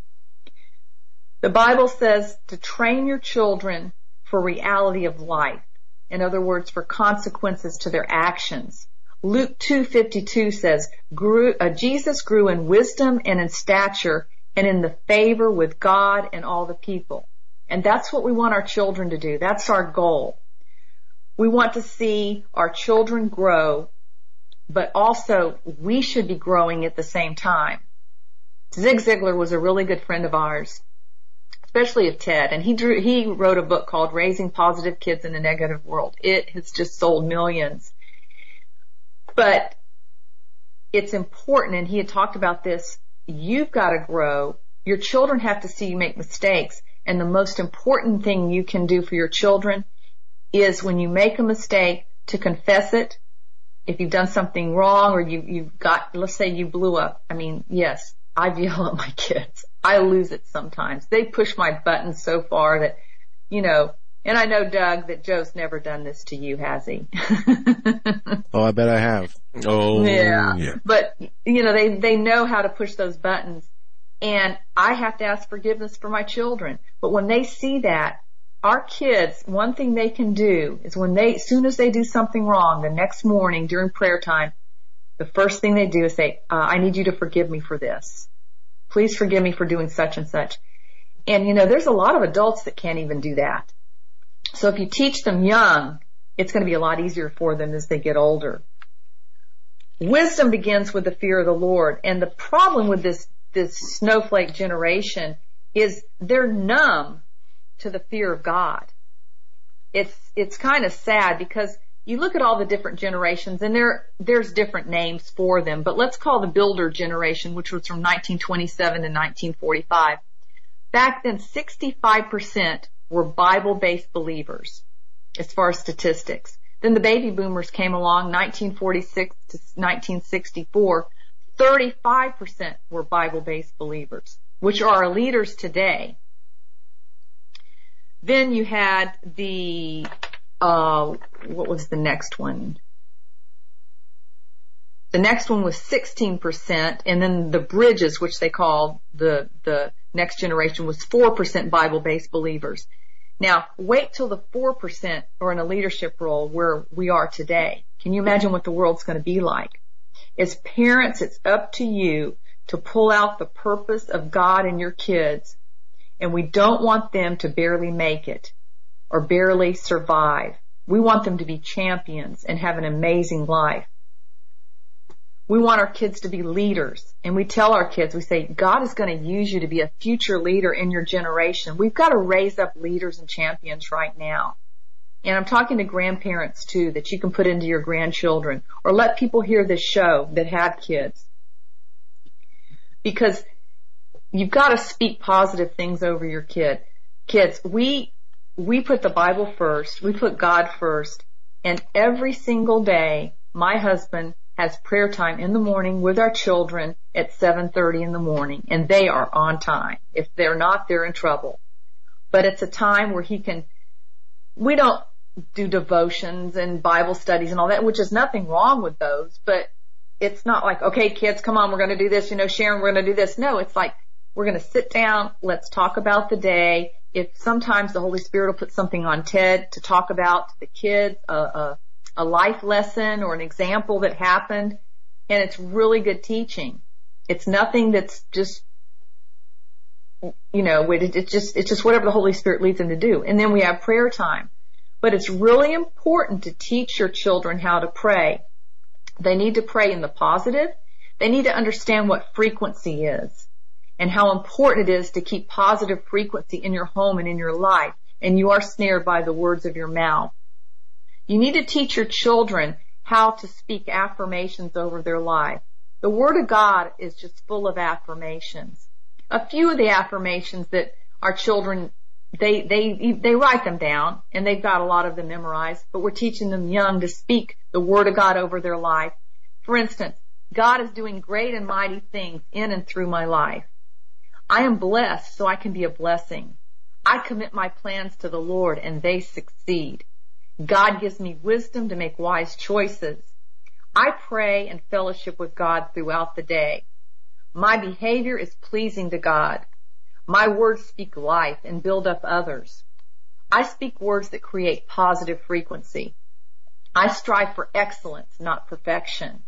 The Bible says to train your children for reality of life. In other words, for consequences to their actions. Luke 2:52 says, Jesus grew in wisdom and in stature and in the favor with God and all the people. And that's what we want our children to do. That's our goal. We want to see our children grow, but also we should be growing at the same time. Zig Ziglar was a really good friend of ours, especially of Ted, and he wrote a book called Raising Positive Kids in a Negative World. It has just sold millions. But it's important, and he had talked about this, you've got to grow. Your children have to see you make mistakes, and the most important thing you can do for your children is when you make a mistake to confess it. If you've done something wrong or let's say you blew up. I mean, yes, I yell at my kids. I lose it sometimes. They push my buttons so far that, and I know, Doug, that Joe's never done this to you, has he? Oh, I bet I have. Oh, yeah. But, they know how to push those buttons. And I have to ask forgiveness for my children. But when they see that, our kids, one thing they can do is as soon as they do something wrong, the next morning during prayer time, the first thing they do is say, I need you to forgive me for this. Please forgive me for doing such and such. And, there's a lot of adults that can't even do that. So if you teach them young, it's going to be a lot easier for them as they get older. Wisdom begins with the fear of the Lord. And the problem with this snowflake generation is they're numb to the fear of God. It's kind of sad, because you look at all the different generations, and there's different names for them, but let's call the Builder generation, which was from 1927 to 1945. Back then, 65% were Bible-based believers, as far as statistics. Then the baby boomers came along, 1946 to 1964. 35% were Bible-based believers, which are our leaders today. Then you had what was the next one? The next one was 16%, and then the Bridges, which they call the next generation, was 4% Bible-based believers. Now, wait till the 4% are in a leadership role where we are today. Can you imagine what the world's going to be like? As parents, it's up to you to pull out the purpose of God in your kids, and we don't want them to barely make it or barely survive. We want them to be champions and have an amazing life. We want our kids to be leaders. And we tell our kids, we say, God is going to use you to be a future leader in your generation. We've got to raise up leaders and champions right now. And I'm talking to grandparents too, that you can put into your grandchildren, or let people hear this show that have kids. Because you've got to speak positive things over your kids. We put the Bible first. We put God first. And every single day, my husband has prayer time in the morning with our children at 7:30 in the morning, and they are on time. If they're not, they're in trouble. But it's a time where we don't do devotions and Bible studies and all that, which is nothing wrong with those, but it's not like, okay, kids, come on, we're going to do this, Sharon, we're going to do this. No, it's like, we're going to sit down, let's talk about the day. If sometimes the Holy Spirit will put something on TED to talk about to the kids, a life lesson or an example that happened, and it's really good teaching. It's nothing that's just, it's just whatever the Holy Spirit leads them to do. And then we have prayer time. But it's really important to teach your children how to pray. They need to pray in the positive. They need to understand what frequency is and how important it is to keep positive frequency in your home and in your life. And you are snared by the words of your mouth. You need to teach your children how to speak affirmations over their life. The Word of God is just full of affirmations. A few of the affirmations that our children, they write them down, and they've got a lot of them memorized, but we're teaching them young to speak the Word of God over their life. For instance, God is doing great and mighty things in and through my life. I am blessed so I can be a blessing. I commit my plans to the Lord and they succeed. God gives me wisdom to make wise choices. I pray and fellowship with God throughout the day. My behavior is pleasing to God. My words speak life and build up others. I speak words that create positive frequency. I strive for excellence, not perfection.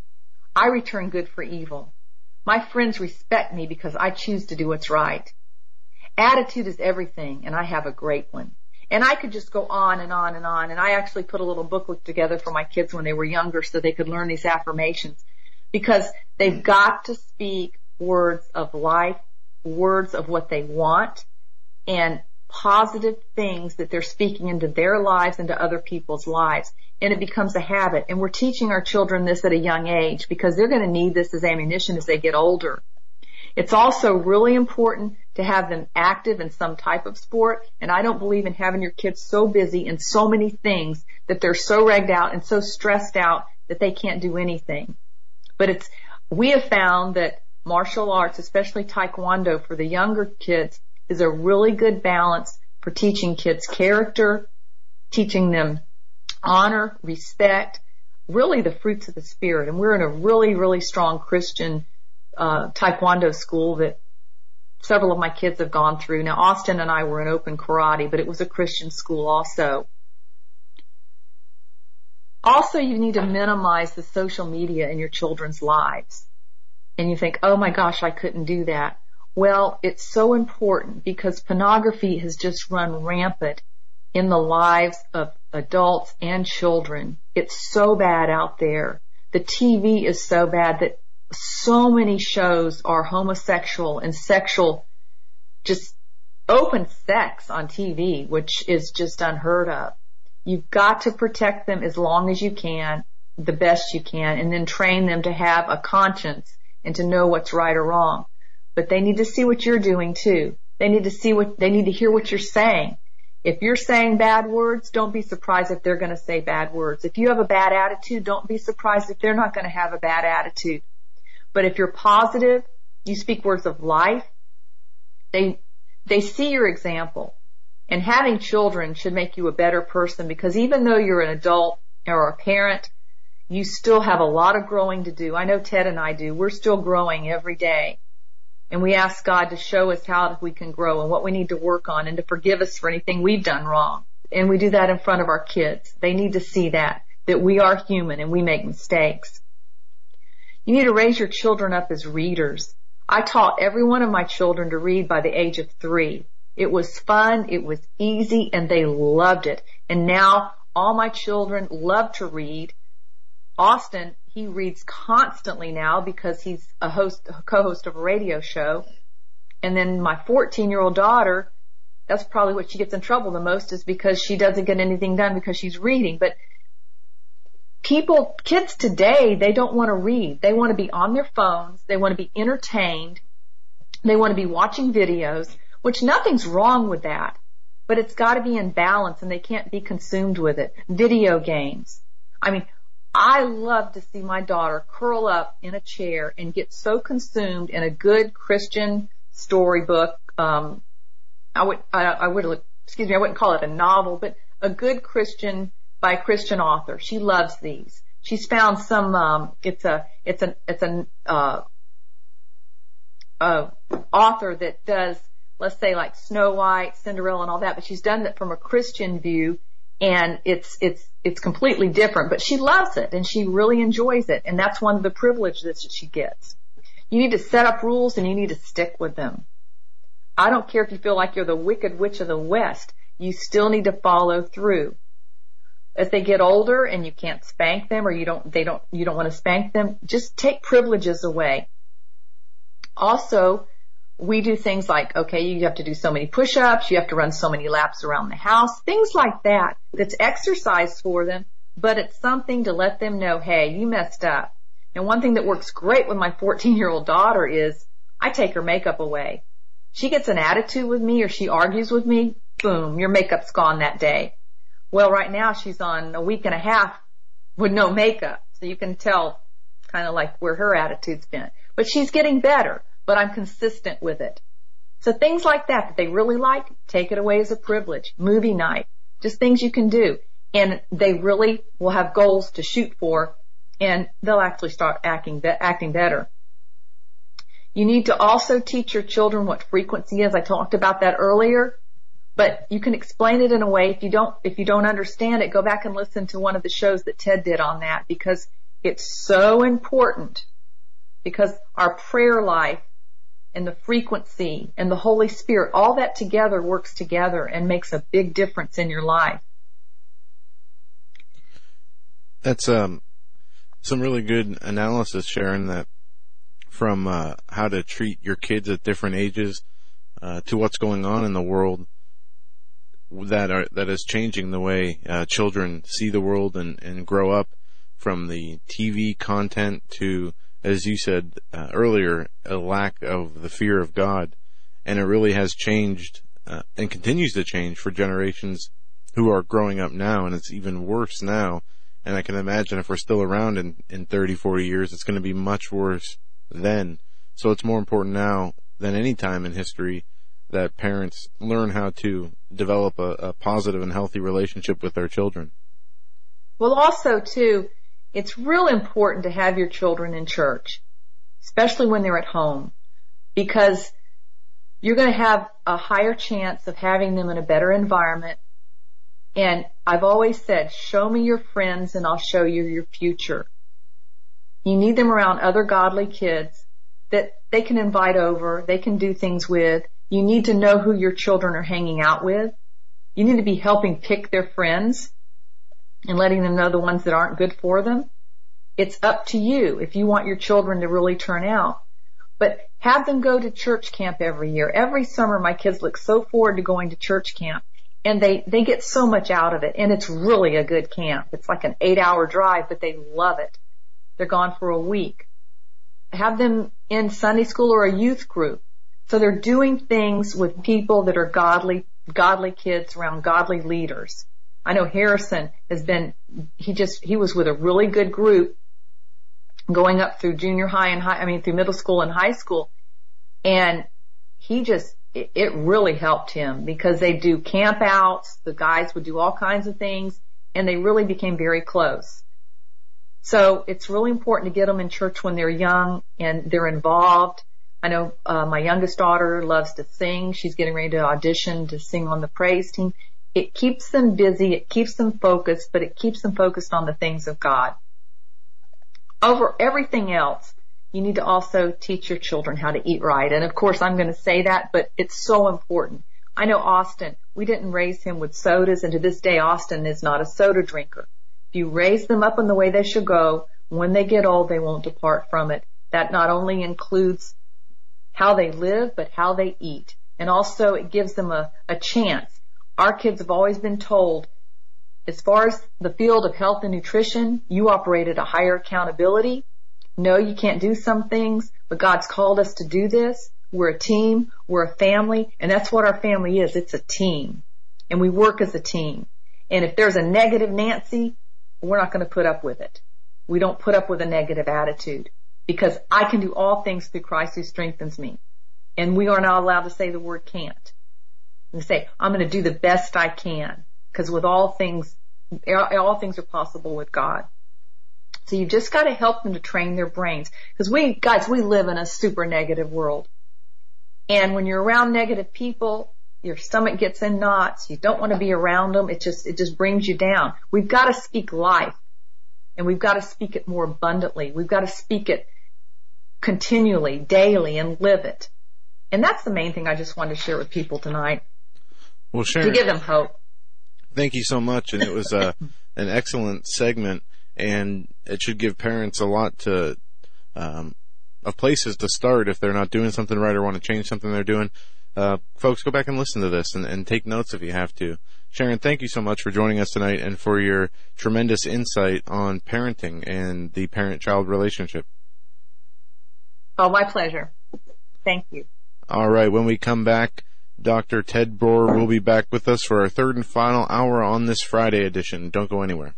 I return good for evil. My friends respect me because I choose to do what's right. Attitude is everything, and I have a great one. And I could just go on and on and on. And I actually put a little booklet together for my kids when they were younger so they could learn these affirmations, because they've got to speak words of life, words of what they want, and positive things that they're speaking into their lives and to other people's lives. And it becomes a habit. And we're teaching our children this at a young age because they're going to need this as ammunition as they get older. It's also really important to have them active in some type of sport. And I don't believe in having your kids so busy in so many things that they're so regged out and so stressed out that they can't do anything. But we have found that martial arts, especially Taekwondo for the younger kids, is a really good balance for teaching kids character, teaching them honor, respect, really the fruits of the Spirit. And we're in a really, really strong Christian Taekwondo school that several of my kids have gone through. Now, Austin and I were in open karate, but it was a Christian school also. Also, you need to minimize the social media in your children's lives. And you think, oh my gosh, I couldn't do that. Well, it's so important because pornography has just run rampant in the lives of adults and children. It's so bad out there. The TV is so bad that so many shows are homosexual and sexual, just open sex on TV, which is just unheard of. You've got to protect them as long as you can, the best you can, and then train them to have a conscience and to know what's right or wrong. But they need to see what you're doing too. They need to hear what you're saying. If you're saying bad words, don't be surprised if they're going to say bad words. If you have a bad attitude, don't be surprised if they're not going to have a bad attitude. But if you're positive, you speak words of life, they see your example. And having children should make you a better person, because even though you're an adult or a parent, you still have a lot of growing to do. I know Ted and I do. We're still growing every day. And we ask God to show us how we can grow and what we need to work on and to forgive us for anything we've done wrong. And we do that in front of our kids. They need to see that we are human and we make mistakes. You need to raise your children up as readers. I taught every one of my children to read by the age of 3. It was fun, it was easy, and they loved it. And now all my children love to read. Austin, he reads constantly now because he's a co-host of a radio show. And then my 14-year-old daughter, that's probably what she gets in trouble the most, is because she doesn't get anything done because she's reading. But kids today, they don't want to read. They want to be on their phones. They want to be entertained. They want to be watching videos, which nothing's wrong with that. But it's got to be in balance, and they can't be consumed with it. Video games. I mean, I love to see my daughter curl up in a chair and get so consumed in a good Christian storybook. I wouldn't call it a novel, but a good Christian by a Christian author. She loves these. She's found some. It's an author that does, let's say, like Snow White, Cinderella, and all that. But she's done it from a Christian view, and it's completely different. But she loves it, and she really enjoys it, and that's one of the privileges that she gets. You need to set up rules, and you need to stick with them. I don't care if you feel like you're the Wicked Witch of the West. You still need to follow through. As they get older and you can't spank them, or you don't want to spank them, just take privileges away. Also, we do things like, okay, you have to do so many push-ups, you have to run so many laps around the house, things like that. That's exercise for them, but it's something to let them know, hey, you messed up. And one thing that works great with my 14-year-old daughter is I take her makeup away. She gets an attitude with me or she argues with me, boom, your makeup's gone that day. Well, right now she's on a week and a half with no makeup, so you can tell kind of like where her attitude's been. But she's getting better, but I'm consistent with it. So things like that they really like, take it away as a privilege. Movie night, just things you can do. And they really will have goals to shoot for, and they'll actually start acting better. You need to also teach your children what frequency is. I talked about that earlier, but you can explain it in a way. If you don't understand it, go back and listen to one of the shows that Ted did on that, because it's so important, because our prayer life and the frequency and the Holy Spirit, all that together works together and makes a big difference in your life. That's some really good analysis, Sharon, that from how to treat your kids at different ages to what's going on in the world that is changing the way children see the world and grow up, from the TV content to, as you said earlier, a lack of the fear of God. And it really has changed and continues to change for generations who are growing up now, and it's even worse now. And I can imagine if we're still around in 30, 40 years, it's going to be much worse then. So it's more important now than any time in history that parents learn how to develop a positive and healthy relationship with their children. Well, also, too, it's real important to have your children in church, especially when they're at home, because you're going to have a higher chance of having them in a better environment. And I've always said, show me your friends and I'll show you your future. You need them around other godly kids that they can invite over, they can do things with. You need to know who your children are hanging out with. You need to be helping pick their friends and letting them know the ones that aren't good for them. It's up to you if you want your children to really turn out. But have them go to church camp every year. Every summer my kids look so forward to going to church camp, and they get so much out of it. And it's really a good camp. It's like an 8-hour drive, but they love it. They're gone for a week. Have them in Sunday school or a youth group. So they're doing things with people that are godly kids around godly leaders. I know Harrison has been, he was with a really good group going up through junior high and through middle school and high school. And it really helped him because they do camp outs. The guys would do all kinds of things, and they really became very close. So it's really important to get them in church when they're young and they're involved. I know my youngest daughter loves to sing. She's getting ready to audition to sing on the praise team. It keeps them busy. It keeps them focused, but it keeps them focused on the things of God. Over everything else, you need to also teach your children how to eat right. And of course, I'm going to say that, but it's so important. I know Austin, we didn't raise him with sodas, and to this day, Austin is not a soda drinker. If you raise them up in the way they should go, when they get old, they won't depart from it. That not only includes how they live, but how they eat. And also it gives them a chance. Our kids have always been told, as far as the field of health and nutrition, you operate at a higher accountability. No, you can't do some things, but God's called us to do this. We're a team. We're a family. And that's what our family is. It's a team. And we work as a team. And if there's a negative Nancy, we're not going to put up with it. We don't put up with a negative attitude, because I can do all things through Christ who strengthens me. And we are not allowed to say the word can't. And say, I'm going to do the best I can, because with all things are possible with God. So you just got to help them to train their brains, because we live in a super negative world. And when you're around negative people, your stomach gets in knots. You don't want to be around them. It just brings you down. We've got to speak life, and we've got to speak it more abundantly. We've got to speak it continually, daily, and live it. And that's the main thing I just wanted to share with people tonight. Well, Sharon, to give them hope. Thank you so much. And it was an excellent segment, and it should give parents a lot of places to start if they're not doing something right or want to change something they're doing. Folks, go back and listen to this and take notes if you have to. Sharon, thank you so much for joining us tonight and for your tremendous insight on parenting and the parent-child relationship. Oh, my pleasure. Thank you. All right. When we come back, Dr. Ted Broer will be back with us for our third and final hour on this Friday edition. Don't go anywhere.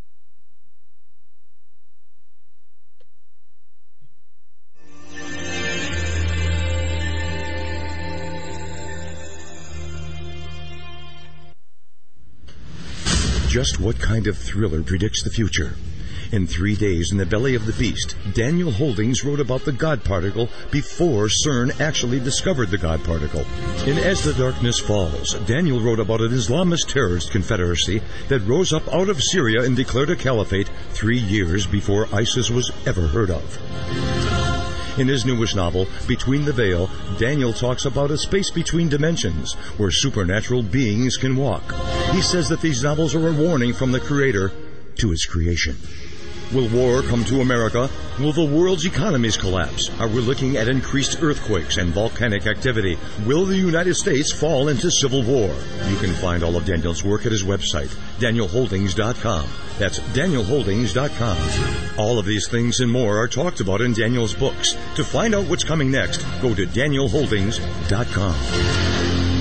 Just what kind of thriller predicts the future? In 3 days in the belly of the beast, Daniel Holdings wrote about the God particle before CERN actually discovered the God particle. In As the Darkness Falls, Daniel wrote about an Islamist terrorist confederacy that rose up out of Syria and declared a caliphate 3 years before ISIS was ever heard of. In his newest novel, Between the Veil, Daniel talks about a space between dimensions where supernatural beings can walk. He says that these novels are a warning from the Creator to His creation. Will war come to America? Will the world's economies collapse? Are we looking at increased earthquakes and volcanic activity? Will the United States fall into civil war? You can find all of Daniel's work at his website, DanielHoldings.com. That's DanielHoldings.com. All of these things and more are talked about in Daniel's books. To find out what's coming next, go to DanielHoldings.com.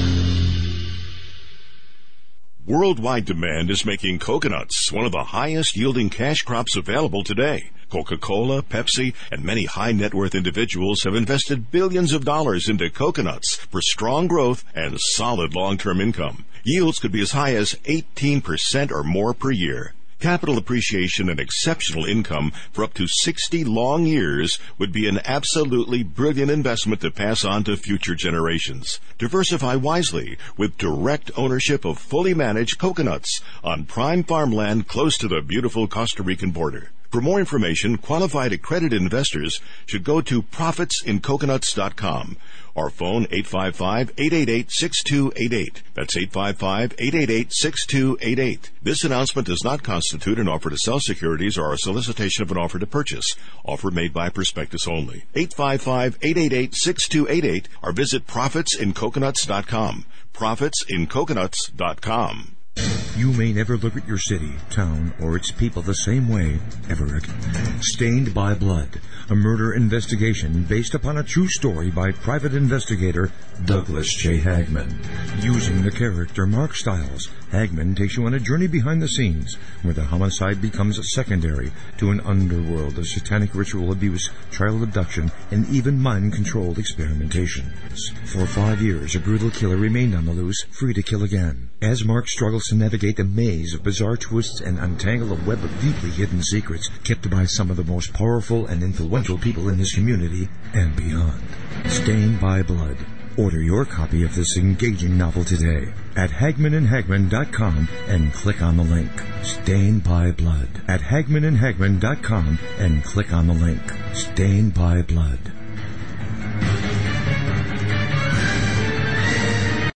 Worldwide demand is making coconuts one of the highest yielding cash crops available today. Coca-Cola, Pepsi, and many high-net-worth individuals have invested billions of dollars into coconuts for strong growth and solid long-term income. Yields could be as high as 18% or more per year. Capital appreciation and exceptional income for up to 60 long years would be an absolutely brilliant investment to pass on to future generations. Diversify wisely with direct ownership of fully managed coconuts on prime farmland close to the beautiful Costa Rican border. For more information, qualified accredited investors should go to profitsincoconuts.com or phone 855-888-6288. That's 855-888-6288. This announcement does not constitute an offer to sell securities or a solicitation of an offer to purchase. Offer made by prospectus only. 855-888-6288 or visit profitsincoconuts.com. profitsincoconuts.com. You may never look at your city, town, or its people the same way ever again. Stained by Blood, a murder investigation based upon a true story by private investigator Douglas J. Hagman. Using the character Mark Stiles, Hagman takes you on a journey behind the scenes where the homicide becomes secondary to an underworld of satanic ritual abuse, child abduction, and even mind-controlled experimentation. For 5 years, a brutal killer remained on the loose, free to kill again. As Mark struggles to navigate the maze of bizarre twists and untangle a web of deeply hidden secrets kept by some of the most powerful and influential people in his community and beyond. Stained by Blood. Order your copy of this engaging novel today at HagmanandHagman.com and click on the link. Stained by Blood at HagmanandHagman.com and click on the link. Stained by Blood.